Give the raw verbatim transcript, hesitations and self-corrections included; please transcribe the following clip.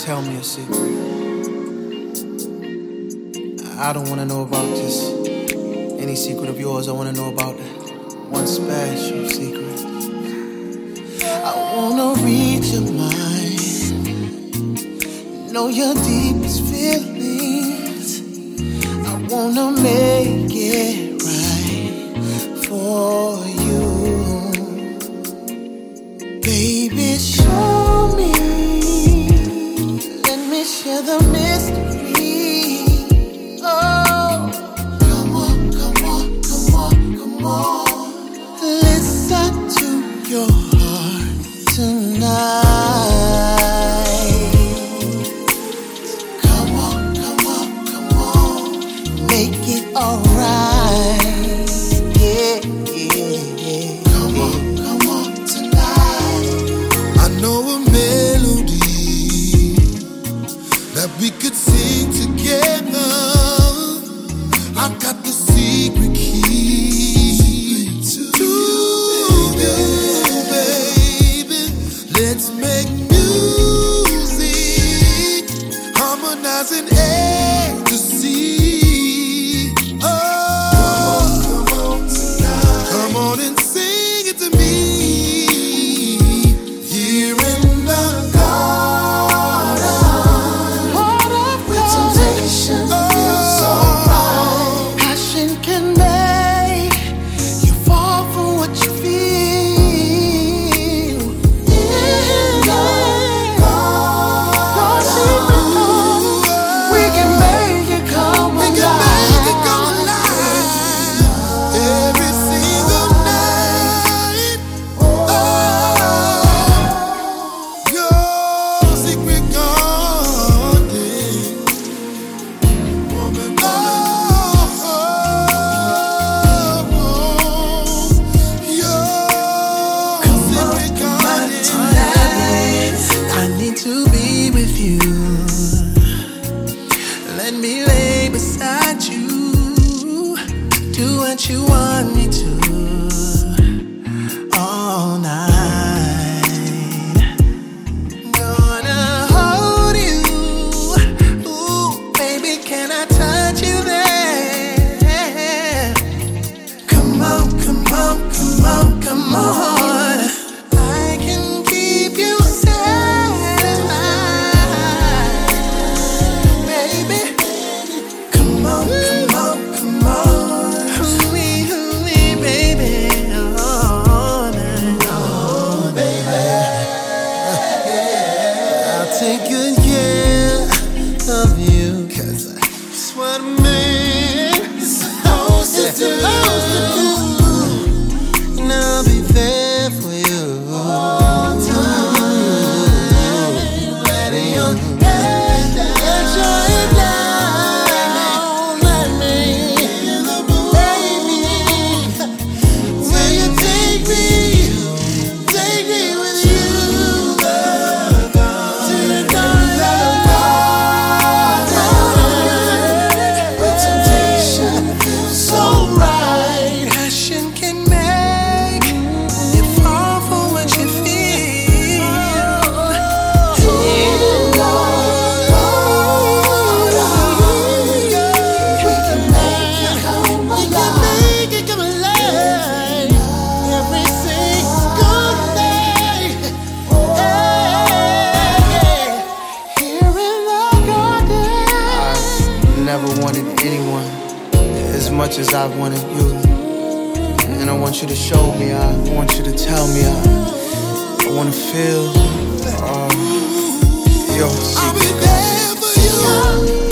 tell me a secret. I don't wanna know about just any secret of yours. I wanna know about one special secret. I wanna read your mind, know your deepest feelings. I wanna make it right for you. Baby, show me. Let me share the mystery. Oh, come on, come on, come on, come on. Listen to your heart tonight. Come on, come on, come on. Make it alright. Yeah, yeah, yeah. Come on, come on tonight. I know a melody that we could sing together. I've got the secret key to you, baby. Let's make music, harmonizing ecstasy. Oh, come on tonight. Come on and sing it to me. Here in the garden, with temptation, feels so right. Passion can make you fall for what you feel. In the garden, we can make it come alive. We can make it come alive every single night. Oh, your secret garden, woman, oh, your secret garden. I need to be with you. Let me lay beside you. Do what you want me to all night. Gonna hold you. Ooh, baby, can I touch you there? Come on, come on, come on, come on. I can keep you satisfied, baby. Come on, come on, come on. Hooey, hooey, baby. All night long, baby. I'll take good care of you, 'cause that's what a man is supposed to do. And I'll be there for you all time. Letting your head down. Let your head down. Let me, baby. Will you take me, take me with you to the garden, with temptation feels so right. Passion can make you fall for what you feel. In the garden, we can make it come alive. We can make it come alive every single night. Hey, here in the garden. I've never wanted anyone as much as I've wanted you. And I want you to show me, I want you to tell me, I, I want to feel uh, your secret. I'll be there for you.